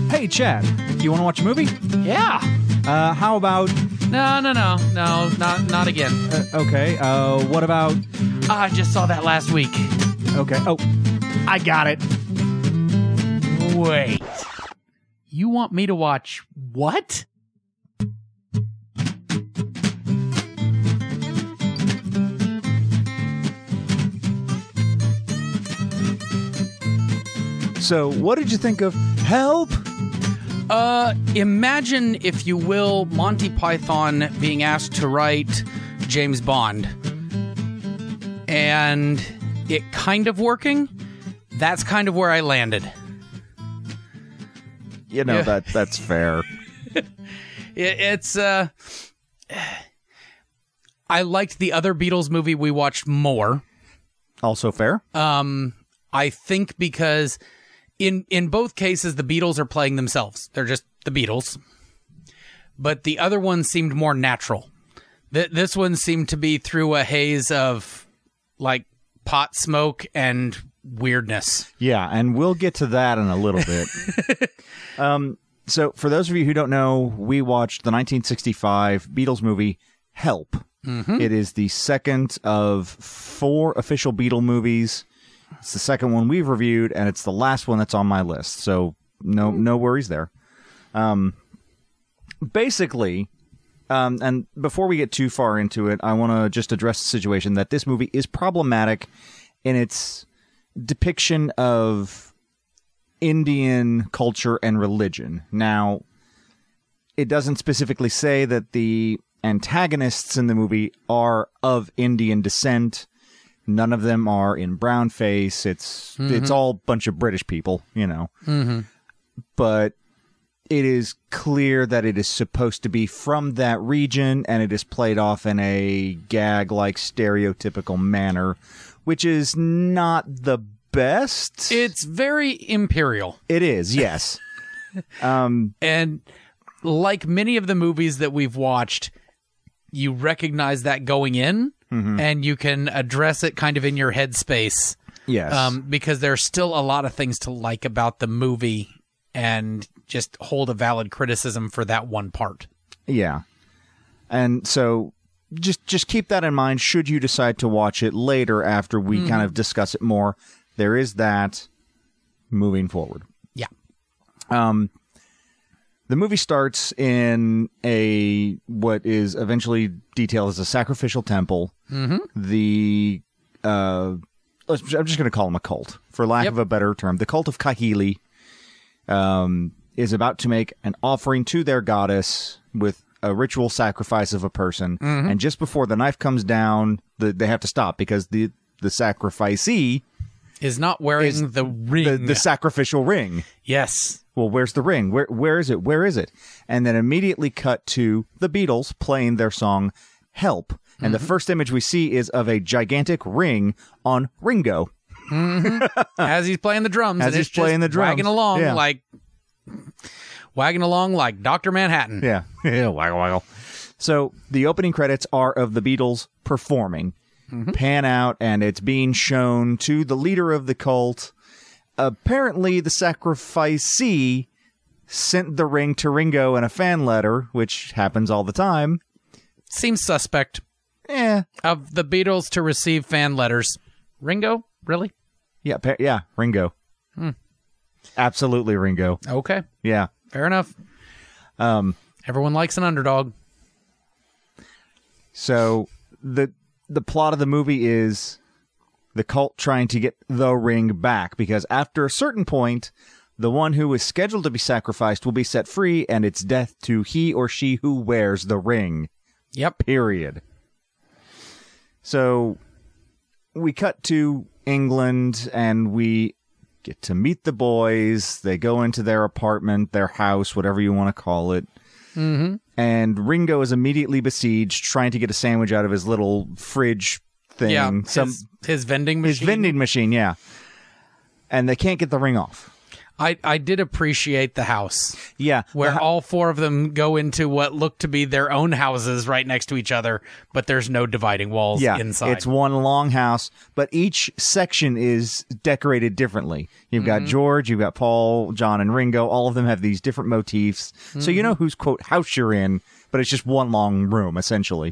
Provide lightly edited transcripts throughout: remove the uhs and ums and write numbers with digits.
Hey, Chad, you want to watch a movie? Yeah. How about... No, not again. Okay, what about... I just saw that last week. Okay, oh, I got it. Wait. You want me to watch what? So, what did you think of Help? Imagine, if you will, Monty Python being asked to write James Bond. And it kind of working. That's kind of where I landed. You know, Yeah. that's fair. It's I liked the other Beatles movie we watched more. Also fair. I think because in both cases the Beatles are playing themselves. They're just the Beatles. But the other one seemed more natural. This one seemed to be through a haze of like pot smoke and weirdness. Yeah, and we'll get to that in a little bit. So, for those of you who don't know, we watched the 1965 Beatles movie Help. Mm-hmm. It is the second of 4 official Beatle movies. It's the second one we've reviewed, and it's the last one that's on my list. So, no worries there. Basically, and before we get too far into it, I want to just address the situation that this movie is problematic in its depiction of Indian culture and religion. Now, it doesn't specifically say that the antagonists in the movie are of Indian descent. None of them are in brownface. It's all a bunch of British people, you know. Mm-hmm. But it is clear that it is supposed to be from that region, and it is played off in a gag-like stereotypical manner, which is not the best. It's very imperial. It is, yes. And like many of the movies that we've watched, you recognize that going in, and you can address it kind of in your headspace. Yes. Because there's still a lot of things to like about the movie and just hold a valid criticism for that one part. Yeah. And so just keep that in mind should you decide to watch it later after we kind of discuss it more. There is that moving forward. Yeah. The movie starts in what is eventually detailed as a sacrificial temple. Mm-hmm. I'm just going to call them a cult, for lack of a better term. The cult of Kahili is about to make an offering to their goddess with a ritual sacrifice of a person. Mm-hmm. And just before the knife comes down, they have to stop because the sacrificee is not wearing the ring. The sacrificial ring. Yes. Well, where's the ring? Where is it? Where is it? And then immediately cut to the Beatles playing their song Help. And the first image we see is of a gigantic ring on Ringo. As he's playing the drums. As he's playing the drums. Wagging along like Dr. Manhattan. Yeah. Waggle, waggle. So the opening credits are of the Beatles performing. Pan out, and it's being shown to the leader of the cult. Apparently, the sacrificee sent the ring to Ringo in a fan letter, which happens all the time. Seems suspect. Of the Beatles to receive fan letters. Ringo? Really? Yeah, Ringo. Absolutely Ringo. Okay. Yeah. Fair enough. Everyone likes an underdog. So the plot of the movie is the cult trying to get the ring back, because after a certain point, the one who is scheduled to be sacrificed will be set free, and it's death to he or she who wears the ring. Yep. Period. So we cut to England, and we get to meet the boys. They go into their apartment, their house, whatever you want to call it. Mm-hmm. And Ringo is immediately besieged, trying to get a sandwich out of his little fridge thing. Yeah, his vending machine. His vending machine, yeah. And they can't get the ring off. I did appreciate the house. Yeah. Where all four of them go into what look to be their own houses right next to each other, but there's no dividing walls inside. It's one long house, but each section is decorated differently. You've got George, you've got Paul, John, and Ringo. All of them have these different motifs. So you know whose, quote, house you're in, but it's just one long room, essentially.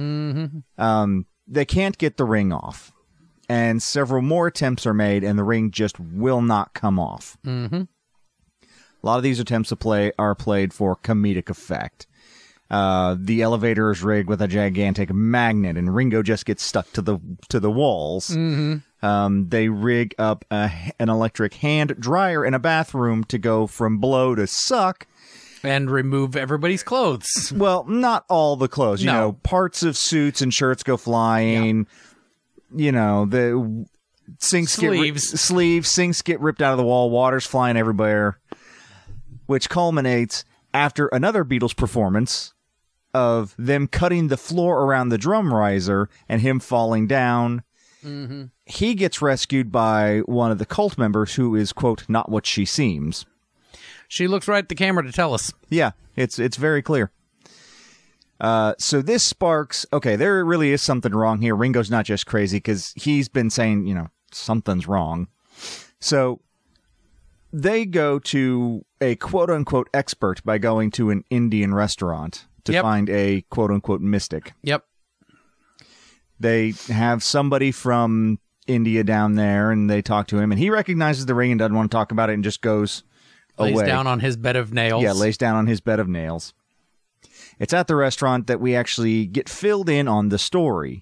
They can't get the ring off. And several more attempts are made, and the ring just will not come off. A lot of these attempts are played for comedic effect. The elevator is rigged with a gigantic magnet, and Ringo just gets stuck to the walls. They rig up an electric hand dryer in a bathroom to go from blow to suck. And remove everybody's clothes. Well, not all the clothes. You No. know, parts of suits and shirts go flying. You know, the sinks sinks get ripped out of the wall, water's flying everywhere, which culminates after another Beatles performance of them cutting the floor around the drum riser and him falling down. He gets rescued by one of the cult members who is, quote, not what she seems. She looks right at the camera to tell us. Yeah, it's very clear. So this sparks, okay, there really is something wrong here. Ringo's not just crazy because he's been saying, you know, something's wrong. So they go to a quote-unquote expert by going to an Indian restaurant to find a quote-unquote mystic. Yep. They have somebody from India down there, and they talk to him, and he recognizes the ring and doesn't want to talk about it and just goes away. Lays down on his bed of nails. Yeah, lays down on his bed of nails. It's at the restaurant that we actually get filled in on the story.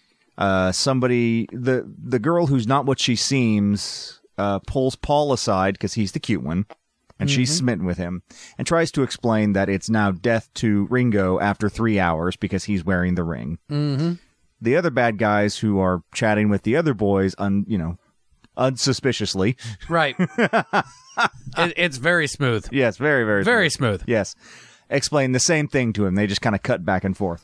The girl who's not what she seems, pulls Paul aside because he's the cute one, and she's smitten with him, and tries to explain that it's now death to Ringo after 3 hours because he's wearing the ring. The other bad guys who are chatting with the other boys, unsuspiciously. Right. It's very smooth. Yes, very, very Very smooth. Yes. Explain the same thing to him. They just kind of cut back and forth.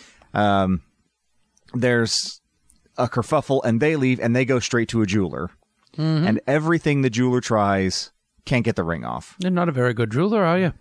There's a kerfuffle, and they leave, and they go straight to a jeweler. And everything the jeweler tries can't get the ring off. You're not a very good jeweler, are you?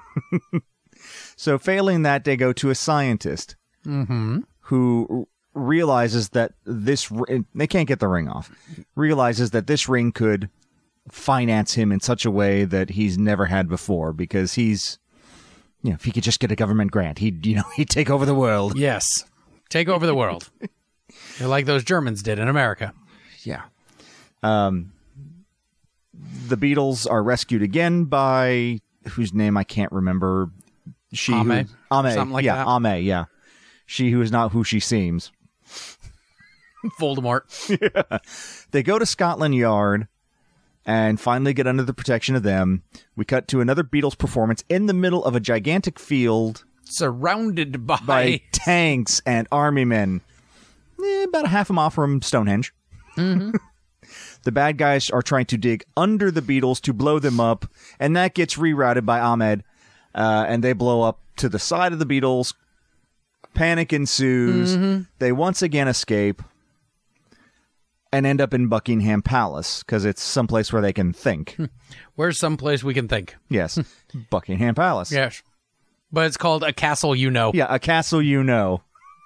So failing that, they go to a scientist who realizes that they can't get the ring off. Realizes that this ring could finance him in such a way that he's never had before, because he's, you know, if he could just get a government grant, he'd take over the world. Yes. Take over the world. Like those Germans did in America. Yeah. The Beatles are rescued again by whose name I can't remember. Ame. Something like that. Ame, yeah. She who is not who she seems. Voldemort. Yeah. They go to Scotland Yard and finally get under the protection of them. We cut to another Beatles performance in the middle of a gigantic field. Surrounded by tanks and army men. About a half a mile from Stonehenge. The bad guys are trying to dig under the Beatles to blow them up, and that gets rerouted by Ahmed, and they blow up to the side of the Beatles. Panic ensues. They once again escape and end up in Buckingham Palace, because it's someplace where they can think. Where's someplace we can think? Yes, Buckingham Palace. Yes. But it's called a castle you know. Yeah, a castle you know.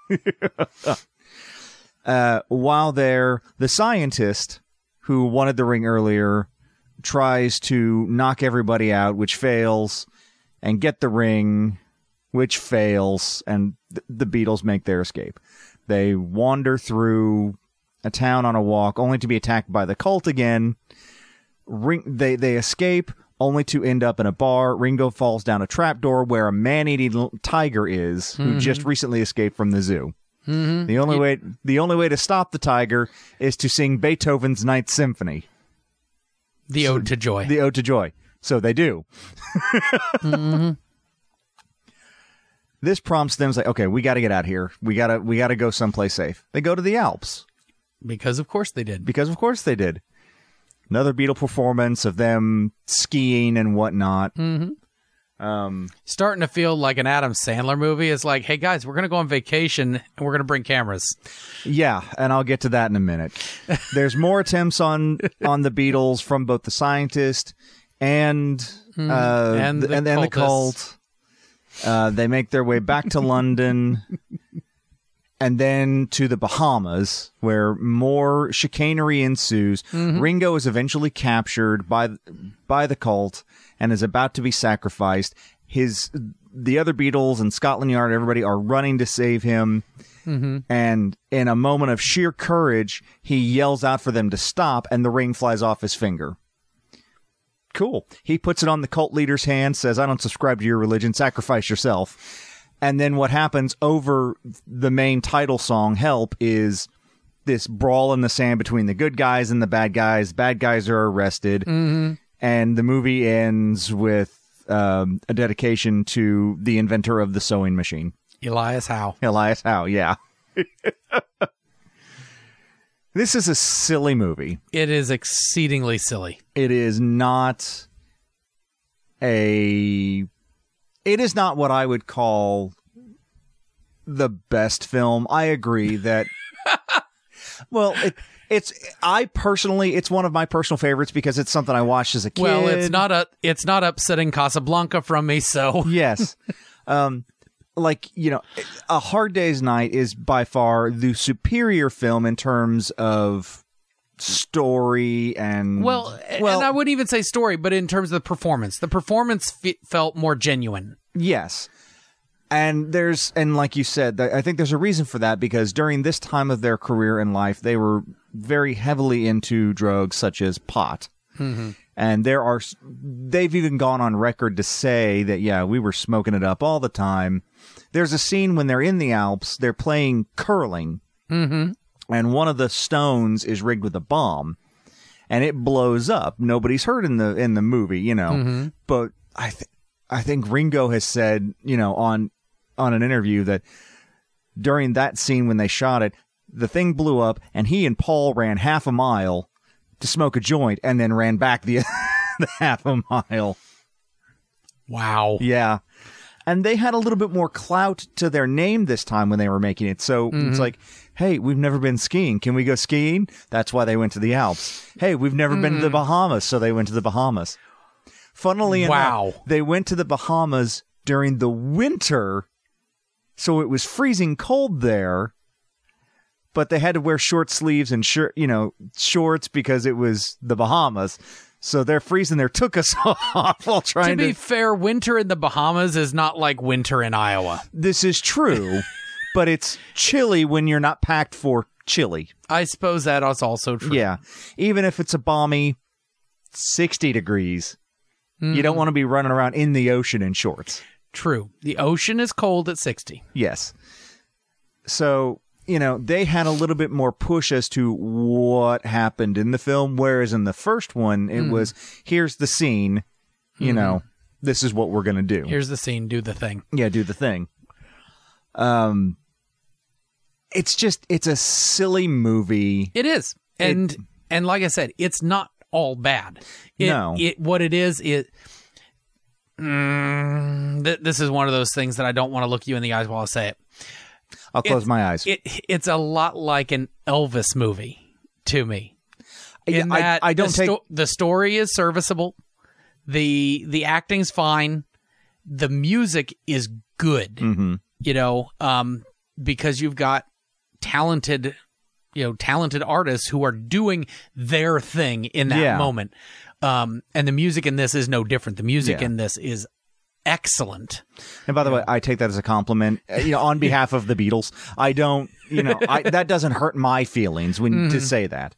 While there, the scientist who wanted the ring earlier tries to knock everybody out, which fails, and get the ring, which fails, and the Beatles make their escape. They wander through a town on a walk, only to be attacked by the cult again. They escape, only to end up in a bar. Ringo falls down a trapdoor where a man-eating tiger is, who just recently escaped from the zoo. The only way to stop the tiger is to sing Beethoven's Ninth Symphony. The Ode to Joy. The Ode to Joy. So they do. This prompts them, like, okay, we got to get out of here. We gotta go someplace safe. They go to the Alps. Because of course they did. Because of course they did. Another Beatle performance of them skiing and whatnot. Starting to feel like an Adam Sandler movie. It's like, hey guys, we're going to go on vacation and we're going to bring cameras. Yeah, and I'll get to that in a minute. There's more attempts on the Beatles from both the scientist and the cult. They make their way back to London and then to the Bahamas, where more chicanery ensues. Ringo is eventually captured by the cult and is about to be sacrificed. The other Beatles and Scotland Yard, everybody are running to save him. And in a moment of sheer courage, he yells out for them to stop, and the ring flies off his finger. Cool. He puts it on the cult leader's hand, says, I don't subscribe to your religion, sacrifice yourself. And then what happens over the main title song, Help, is this brawl in the sand between the good guys and the bad guys. Bad guys are arrested. And the movie ends with a dedication to the inventor of the sewing machine. Elias Howe. Elias Howe, yeah. This is a silly movie. It is exceedingly silly. It is not what I would call the best film. I agree that well, it's one of my personal favorites because it's something I watched as a kid. Well, it's not upsetting Casablanca from me, so yes. A Hard Day's Night is by far the superior film in terms of story and... Well, and I wouldn't even say story, but in terms of the performance. The performance felt more genuine. Yes. And like you said, I think there's a reason for that, because during this time of their career in life, they were very heavily into drugs such as pot. And they've even gone on record to say that, yeah, we were smoking it up all the time. There's a scene when they're in the Alps, they're playing curling, and one of the stones is rigged with a bomb, and it blows up. Nobody's hurt in the movie, but I think Ringo has said, on an interview that during that scene when they shot it, the thing blew up, and he and Paul ran half a mile to smoke a joint, and then ran back the half a mile. Wow. Yeah. And they had a little bit more clout to their name this time when they were making it. So it's like, hey, we've never been skiing. Can we go skiing? That's why they went to the Alps. Hey, we've never been to the Bahamas. So they went to the Bahamas. Funnily enough, they went to the Bahamas during the winter. So it was freezing cold there. But they had to wear short sleeves and shorts because it was the Bahamas. So they're freezing their tuchus off while trying to... To be fair, winter in the Bahamas is not like winter in Iowa. This is true, but it's chilly when you're not packed for chilly. I suppose that is also true. Yeah. Even if it's a balmy 60 degrees, you don't want to be running around in the ocean in shorts. True. The ocean is cold at 60. Yes. So... they had a little bit more push as to what happened in the film, whereas in the first one, it was, here's the scene, this is what we're going to do. Here's the scene, do the thing. Yeah, do the thing. It's a silly movie. It is. And like I said, it's not all bad. What it is, this is one of those things that I don't want to look you in the eyes while I say it. I'll close my eyes. It's a lot like an Elvis movie to me. The story is serviceable. The acting's fine. The music is good. Because you've got talented artists who are doing their thing in that moment. And the music in this is no different. The music in this is excellent. And by the way, I take that as a compliment. On behalf of the Beatles, I don't. That doesn't hurt my feelings when to say that.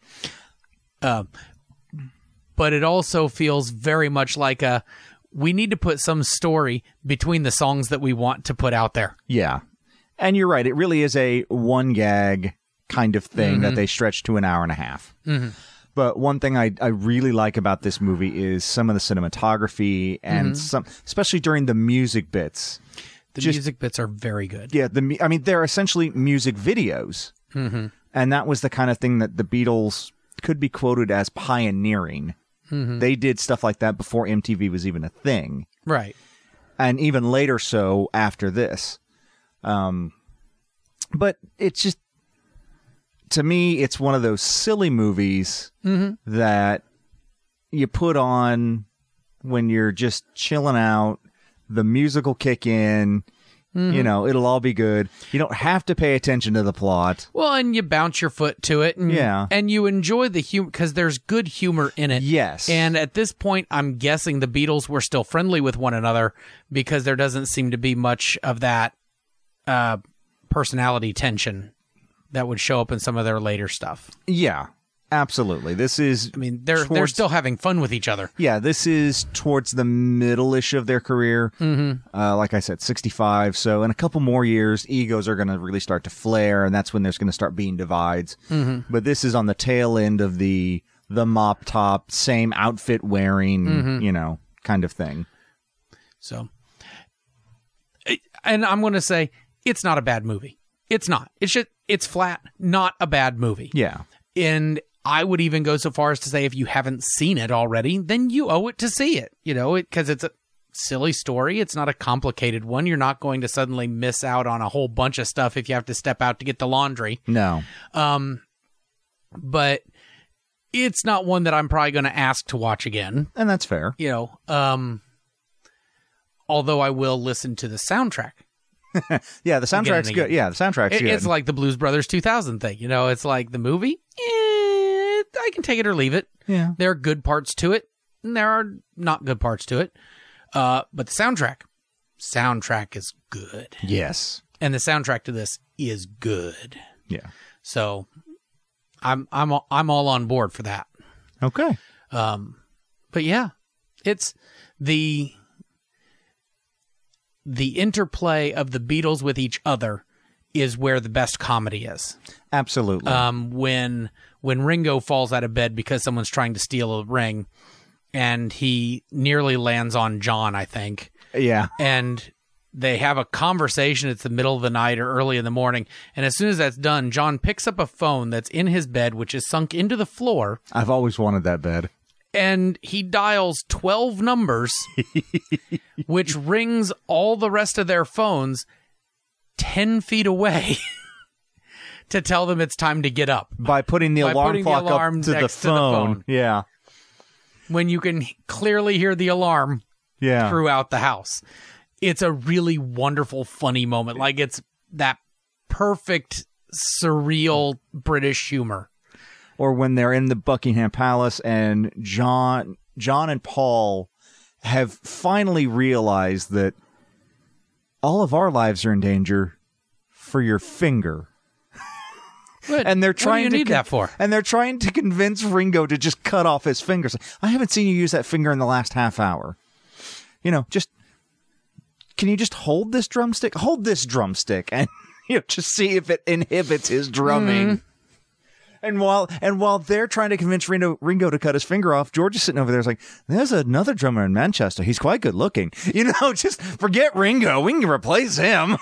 But it also feels very much like we need to put some story between the songs that we want to put out there. Yeah, and you're right. It really is a one gag kind of thing that they stretch to an hour and a half. But one thing I really like about this movie is some of the cinematography and especially during the music bits. The music bits are very good. Yeah, they're essentially music videos. And that was the kind of thing that the Beatles could be quoted as pioneering. They did stuff like that before MTV was even a thing. Right. And even later so after this. But it's just, to me, it's one of those silly movies that you put on when you're just chilling out, the music will kick in. You know, it'll all be good. You don't have to pay attention to the plot. Well, and you bounce your foot to it. And, and you enjoy the humor because there's good humor in it. Yes. And at this point, I'm guessing the Beatles were still friendly with one another because there doesn't seem to be much of that personality tension that would show up in some of their later stuff. Yeah, absolutely. This is... I mean, they're still having fun with each other. Yeah, this is towards the middle-ish of their career. Like I said, 65. So in a couple more years, egos are going to really start to flare, and that's when there's going to start being divides. But this is on the tail end of the mop top, same outfit wearing, you know, kind of thing. So, and I'm going to say, it's not a bad movie. It's not. It's flat, not a bad movie. Yeah. And I would even go so far as to say if you haven't seen it already, then you owe it to see it, you know, because it's a silly story. It's not a complicated one. You're not going to suddenly miss out on a whole bunch of stuff if you have to step out to get the laundry. No. But it's not one that I'm probably going to ask to watch again. And that's fair. You know, although I will listen to the soundtrack. Yeah, the soundtrack's good. Yeah, the soundtrack's good. It's like the Blues Brothers 2000 thing. You know, it's like the movie. I can take it or leave it. Yeah. There are good parts to it, and there are not good parts to it. But the soundtrack is good. Yes. And the soundtrack to this is good. Yeah. So I'm all on board for that. Okay. But yeah, it's the interplay of the Beatles with each other is where the best comedy is. Absolutely. When Ringo falls out of bed because someone's trying to steal a ring, and he nearly lands on John, I think. Yeah. And they have a conversation. It's the middle of the night or early in the morning. And as soon as that's done, John picks up a phone that's in his bed, which is sunk into the floor. I've always wanted that bed. And he dials 12 numbers, which rings all the rest of their phones 10 feet away to tell them it's time to get up. By putting the alarm clock up to the phone. Yeah. When you can clearly hear the alarm throughout the house. It's a really wonderful, funny moment. Like, it's that perfect, surreal British humor. Or when they're in the Buckingham Palace and John and Paul have finally realized that all of our lives are in danger for your finger. And they're trying what do you need that for? And they're trying to convince Ringo to just cut off his fingers. I haven't seen you use that finger in the last half hour. You know, can you just hold this drumstick? Hold this drumstick and just see if it inhibits his drumming. And while they're trying to convince Ringo to cut his finger off, George is sitting over there. It's like, there's another drummer in Manchester. He's quite good looking. Just forget Ringo. We can replace him.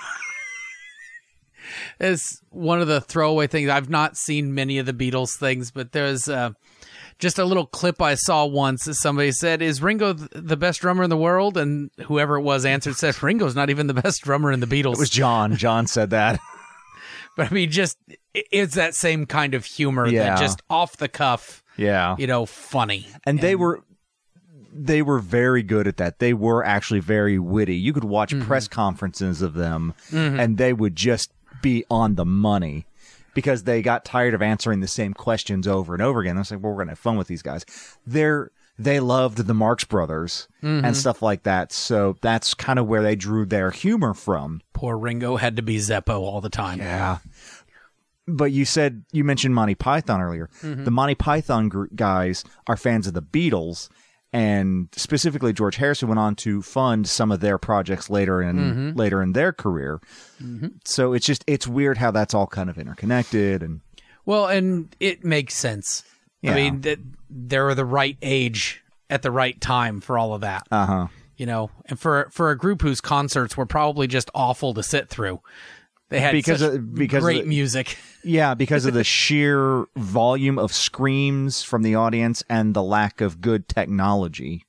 It's one of the throwaway things. I've not seen many of the Beatles things, but there's just a little clip I saw once. Somebody said, "Is Ringo the best drummer in the world?" And whoever it was answered, said, "Ringo's not even the best drummer in the Beatles." It was John. John said that. But I mean, it's that same kind of humor that just off the cuff, funny. And they were very good at that. They were actually very witty. You could watch press conferences of them, and they would just be on the money because they got tired of answering the same questions over and over again. I was like, well, we're going to have fun with these guys. They loved the Marx Brothers and stuff like that. So that's kind of where they drew their humor from. Poor Ringo had to be Zeppo all the time. Yeah. But you mentioned Monty Python earlier. The Monty Python guys are fans of the Beatles, and specifically George Harrison went on to fund some of their projects later in their career. So it's weird how that's all kind of interconnected. And it makes sense. Yeah. I mean, they're the right age at the right time for all of that. And for a group whose concerts were probably just awful to sit through. They had great music. Yeah, because of the sheer volume of screams from the audience and the lack of good technology.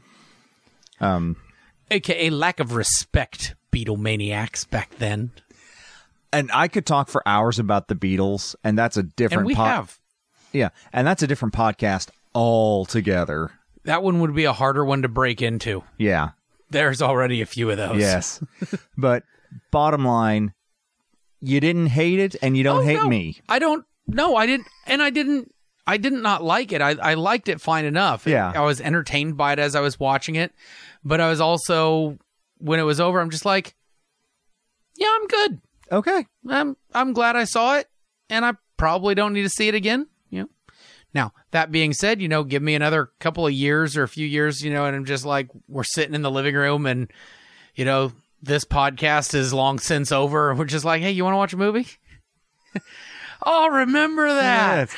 AKA lack of respect, Beatlemaniacs back then. And I could talk for hours about the Beatles, and that's a different and we have. Yeah, and that's a different podcast altogether. That one would be a harder one to break into. Yeah. There's already a few of those. Yes. But bottom line, you didn't hate it and you don't hate me. I don't. No, I didn't. And I didn't not like it. I liked it fine enough. Yeah. I was entertained by it as I was watching it. But I was also, when it was over, I'm just like, yeah, I'm good. Okay. I'm glad I saw it, and I probably don't need to see it again. Now, that being said, give me another couple of years or a few years, and I'm just like, we're sitting in the living room and, this podcast is long since over. And we're just like, hey, you want to watch a movie? Oh, remember that.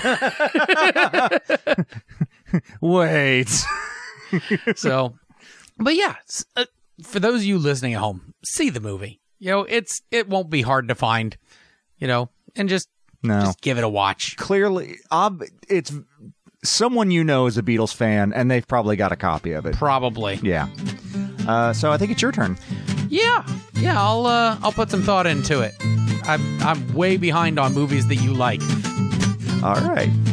Yes. Wait. So, but yeah, for those of you listening at home, see the movie. It won't be hard to find, and just give it a watch. Clearly, it's someone is a Beatles fan, and they've probably got a copy of it. Probably. Yeah. So I think it's your turn. Yeah. I'll put some thought into it. I'm way behind on movies that you like. All right.